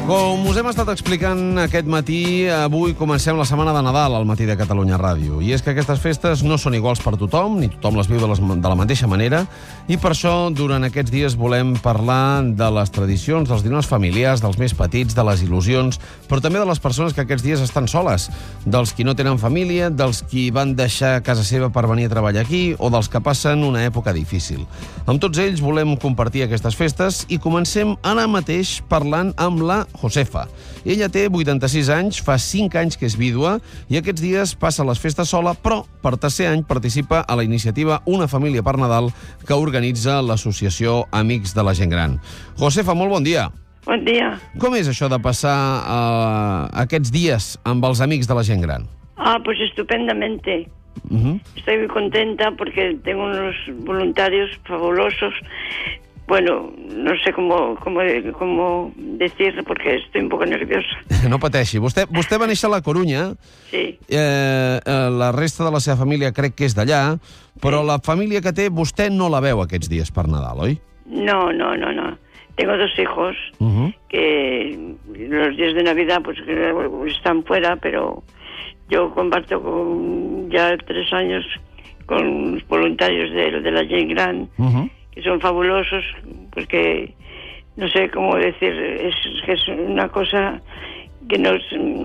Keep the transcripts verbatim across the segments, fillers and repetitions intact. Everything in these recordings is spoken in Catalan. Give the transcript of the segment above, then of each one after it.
Com us hem estat explicant aquest matí, avui comencem la setmana de Nadal al Matí de Catalunya Ràdio. I és que aquestes festes no són iguals per tothom, ni tothom les viu de, les, de la mateixa manera, i per això, durant aquests dies, volem parlar de les tradicions, dels dinars familiars, dels més petits, de les il·lusions, però també de les persones que aquests dies estan soles, dels qui no tenen família, dels qui van deixar casa seva per venir a treballar aquí, o dels que passen una època difícil. Amb tots ells volem compartir aquestes festes i comencem ara mateix parlant amb la Josefa. Ella té vuitanta-sis anys, fa cinc anys que és vídua i aquests dies passa les festes sola, però per tercer any participa a la iniciativa Una família per Nadal que organitza l'associació Amics de la Gent Gran. Josefa, molt bon dia. Bon dia. Com és això de passar uh, aquests dies amb els amics de la gent gran? Ah, pues estupendamente. Uh-huh. Estoy muy contenta porque tengo unos voluntarios fabulosos. Bueno, no sé cómo, cómo, cómo decirlo porque estoy un poco nerviosa. No pateixi. Vostè, vostè va néixer a la Corunya. Sí. Eh, eh, la resta de la seva família crec que és d'allà, però Sí. la família que té vostè no la veu aquests dies per Nadal, oi? No, no, no, no. Tengo dos hijos Uh-huh. que los días de Navidad pues que están fuera, pero yo comparto con ya tres años con los voluntarios de, de la Gent Gran, Uh-huh. que son fabulosos, porque no sé cómo decir, es que es una cosa que nos...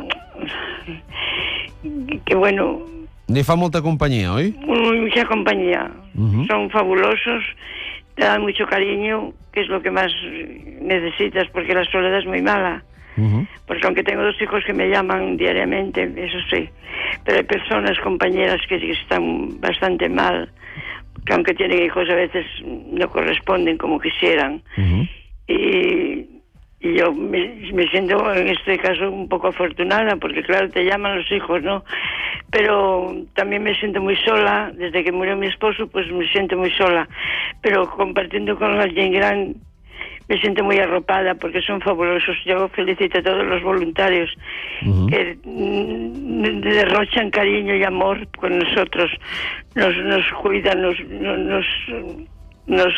que bueno... Li fa molta companyia, oi? Mucha compañía. Uh-huh. Son fabulosos, te dan mucho cariño, que es lo que más necesitas, porque la soledad es muy mala. Uh-huh. Porque aunque tengo dos hijos que me llaman diariamente, eso sí, pero hay personas, compañeras que están bastante mal, que aunque tienen hijos a veces no corresponden como quisieran. Uh-huh. Y, y yo me, me siento en este caso un poco afortunada, porque claro, te llaman los hijos, ¿no? Pero también me siento muy sola, desde que murió mi esposo, pues me siento muy sola. Pero compartiendo con la Gent Gran, me siento muy arropada porque son fabulosos. Yo felicito a todos los voluntarios Uh-huh. que mm, derrochan cariño y amor con nosotros, nos, nos cuidan, nos, nos, nos, nos,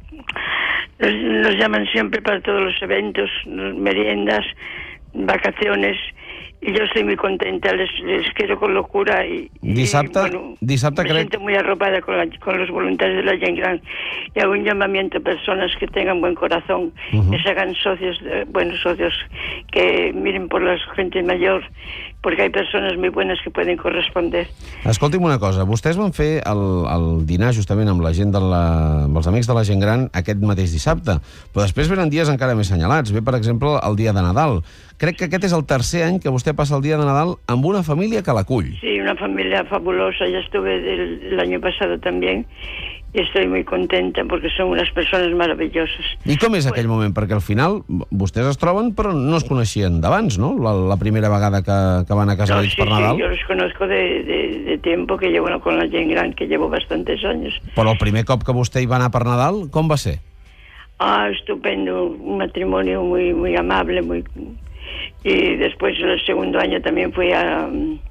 nos llaman siempre para todos los eventos, meriendas, vacaciones. Y yo estoy muy contenta, les, les quiero con locura y, Dissabte, y bueno, dissabte me crec... siento muy arropada con, la, con los voluntarios de la Gent Gran y hago un llamamiento a personas que tengan buen corazón, Uh-huh. que se hagan socios, de, buenos socios, que miren por la gente mayor, porque hay personas muy buenas que pueden corresponder. Escolti'm una cosa, vostès van fer el, el dinar justament amb la gent de la, amb els amics de la gent gran aquest mateix dissabte, però després venen dies encara més senyalats. Ve, per exemple, el dia de Nadal. Crec que aquest és el tercer any que vostè passa el dia de Nadal amb una família que l'acull. Sí, una familia fabulosa, ya estuve el, el año pasado también y estoy muy contenta porque son unas personas maravillosas. I com és aquell moment? Perquè al final vostès es troben però no es coneixien d'abans, no? La, la primera vegada que, que van a casa No, d'ells sí, per Nadal. sí, yo los conozco de, de, de tiempo que llevo con la Gent Gran, que llevo bastantes años. Però el primer cop que vostè hi va anar per Nadal, com va ser? Ah, estupendo, un matrimonio muy muy amable, muy y después el segundo año también fui a,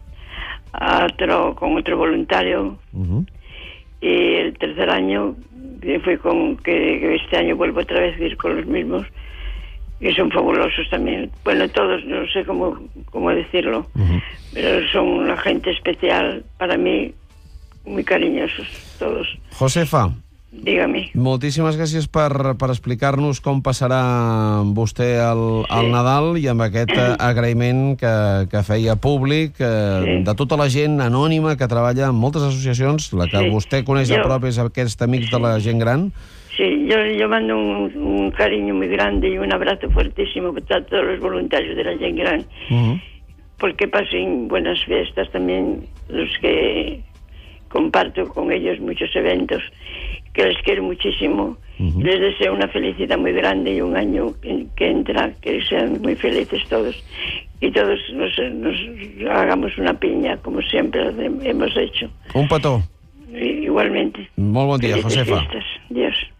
a otro con otro voluntario. Uh-huh. Y el tercer año fui con que, que este año vuelvo otra vez a ir con los mismos y son fabulosos también. Bueno, todos, no sé cómo cómo decirlo, Uh-huh. pero son una gente especial para mí, muy cariñosos todos. Josefa, Dígame. moltíssimes gràcies per, per explicar-nos com passarà vostè el, el Sí. Nadal i amb aquest eh, agraïment que, que feia públic eh, Sí. de tota la gent anònima que treballa en moltes associacions. La que Sí. vostè coneix de Jo- prop és aquests amics de la gent gran. Sí, yo, yo mando un, un cariño muy grande y un abrazo fuertísimo para todos los voluntarios de la Gent Gran, Uh-huh. porque pasen buenas fiestas también los que comparto con ellos muchos eventos, que les quiero muchísimo. Uh-huh. Les deseo una felicidad muy grande y un año que, que entra, que sean muy felices todos y todos nos, nos hagamos una piña como siempre hemos hecho. Un petó. Igualmente. Molt bon dia, Felices Josefa. fiestas. Dios.